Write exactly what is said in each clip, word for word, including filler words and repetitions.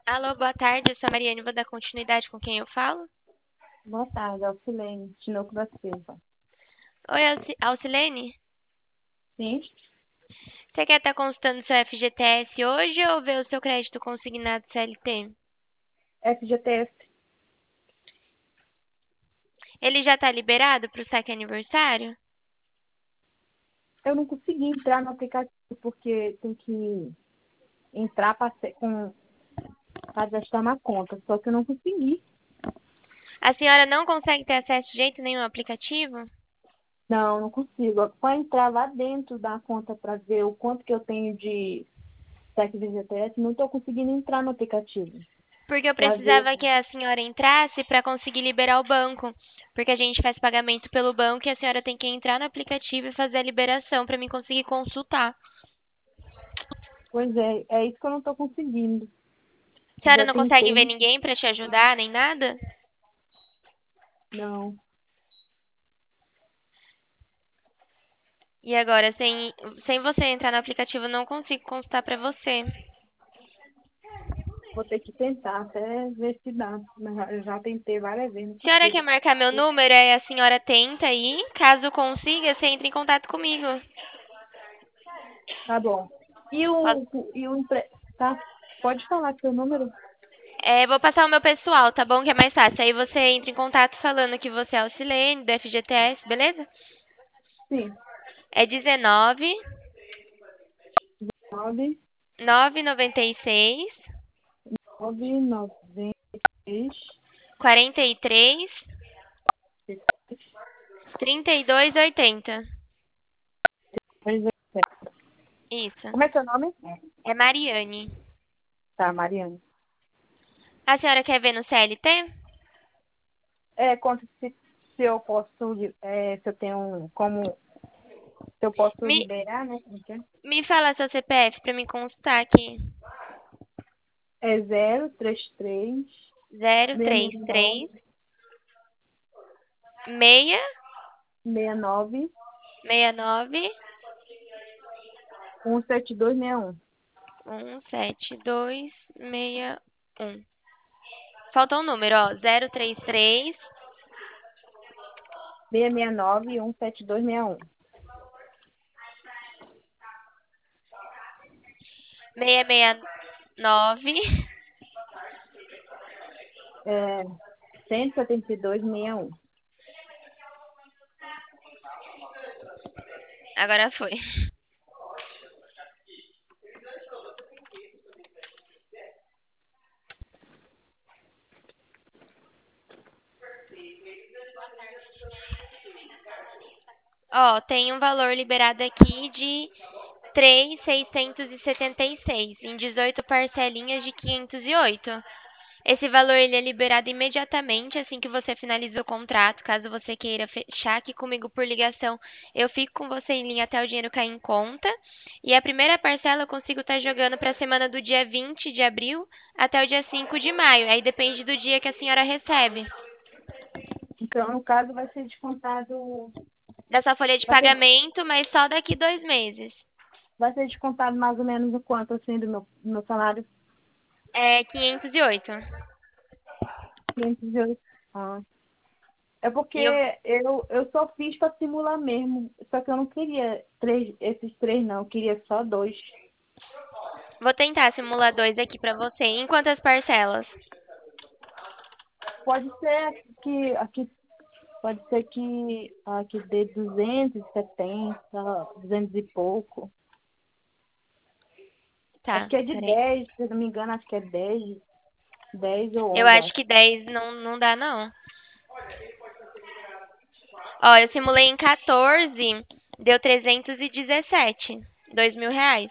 Alô, boa tarde. Eu sou a Mariane. Vou dar continuidade com quem eu falo. Boa tarde, Alcilene, Tinoco da Silva. Oi, Alci- Alcilene. Sim, Você quer estar consultando seu F G T S hoje ou ver o seu crédito consignado C L T? F G T S. Ele já está liberado para o saque aniversário? Eu não consegui entrar no aplicativo porque tem que entrar para com para gastar na conta, só que eu não consegui. A senhora não consegue ter acesso de jeito nenhum ao aplicativo? Não, não consigo. Para entrar lá dentro da conta para ver o quanto que eu tenho de F G T S, não estou conseguindo entrar no aplicativo Porque eu para ver. precisava que a senhora entrasse para conseguir liberar o banco. Porque a gente faz pagamento pelo banco e a senhora tem que entrar no aplicativo e fazer a liberação para mim conseguir consultar. Pois é, é isso que eu não estou conseguindo. A senhora Já não consegue ver tentei, ninguém para te ajudar, nem nada? não. E agora, sem, sem você entrar no aplicativo, eu não consigo consultar pra você. Vou ter que tentar até ver se dá. Mas já- eu já tentei várias vezes, não A senhora quer consigo. marcar meu número? Aí a senhora tenta aí. Caso consiga, você entra em contato comigo. Tá bom. E Posso- o, e o empre... Tá? Pode falar seu número? É, vou passar o meu pessoal, tá bom? Que é mais fácil. Aí você entra em contato falando que você é o Silene, do F G T S, beleza? Sim. É dezenove, Nove, novecentos e noventa e seis, nove, noventa e seis, quarenta e três, trinta e dois, oitenta. pois é. Isso. Como é seu nome? É Mariane. Tá, Mariana. A senhora quer ver no C L T? É, conta se, se eu posso, é, se eu tenho um- como, se eu posso Me, liberar, né? Como que é? me fala seu C P F pra me consultar aqui. É zero três três, Zero seis três nove, três seis seis nove, seis nove um sete dois seis um. um sete dois seis um. Falta um número, ó. Zero três três seis seis nove, um sete dois seis um. seis seis nove É, cento e setenta e dois, sessenta e um. Agora foi. Ó, tem um valor liberado aqui de três mil seiscentos e setenta e seis em dezoito parcelinhas de quinhentos e oito. Esse valor ele é liberado imediatamente assim que você finaliza o contrato. Caso você queira fechar aqui comigo por ligação, eu fico com você em linha até o dinheiro cair em conta. E a primeira parcela eu consigo estar jogando para a semana do dia vinte de abril até o dia cinco de maio. Aí depende do dia que a senhora recebe. Então, no caso, vai ser descontado. Dessa folha de Vai ser, pagamento, mas só daqui dois meses. vai ser descontado mais ou menos o quanto, assim, do meu, do meu salário? É quinhentos e oito. quinhentos e oito. Ah. É porque E eu eu, eu só fiz para simular mesmo. Só que eu não queria três, esses três, não. Eu queria só dois. vou tentar simular dois aqui pra você. Em quantas parcelas? Pode ser que aqui, pode ser que aqui dê duzentos e setenta, duzentos e pouco. Acho Tá, que é de peraí. dez, se eu não me engano, acho que é dez, dez ou Eu onze, acho acho. que dez não, não dá, não. Ó, eu simulei em quatorze, deu trezentos e dezessete. Dois mil reais.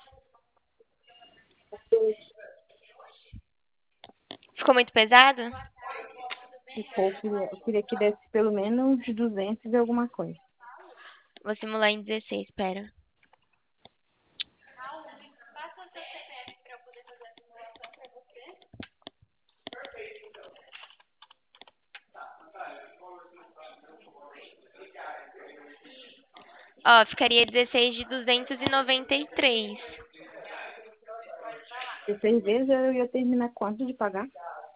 Ficou muito pesado? Ficou, eu queria, eu queria que desse pelo menos duzentos e alguma coisa. Vou simular em dezesseis, pera. Ó, ficaria dezesseis de duzentos e noventa e três. Porque seis vezes eu ia terminar quanto de pagar?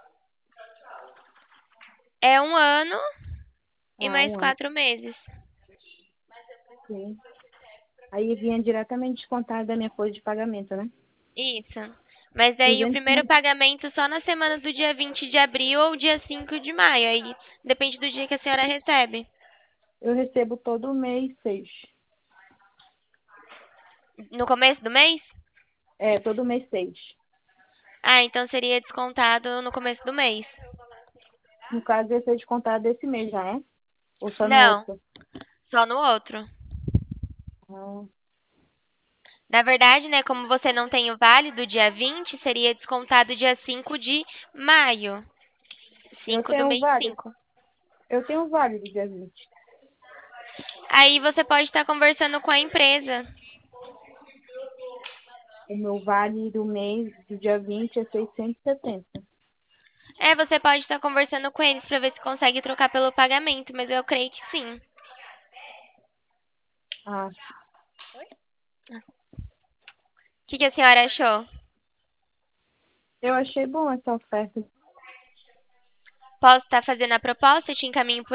É um ano e Ah, mais um ano. quatro meses. Sim. Aí vinha diretamente descontado da minha folha de pagamento, né? Isso. Mas daí o duzentos primeiro pagamento só na semana do dia vinte de abril ou dia cinco de maio. Aí depende do dia que a senhora recebe. eu recebo todo mês seis. No começo do mês? É, todo mês seis. Ah, então seria descontado no começo do mês. No caso, ia ser descontado desse mês já, é? Ou só no Não, outro? só no outro. Ah, Na verdade, né, como você não tem o vale do dia vinte, seria descontado dia cinco de maio. eu Cinco do tenho mês vários. cinco. Eu tenho vários do dia vinte. Aí você pode estar conversando com a empresa. O meu vale do mês do dia vinte é seiscentos e setenta. É, você pode estar conversando com eles para ver se consegue trocar pelo pagamento, mas eu creio que sim. O Ah, que que a senhora achou? eu achei bom essa oferta. Posso estar fazendo a proposta? Eu te encaminho por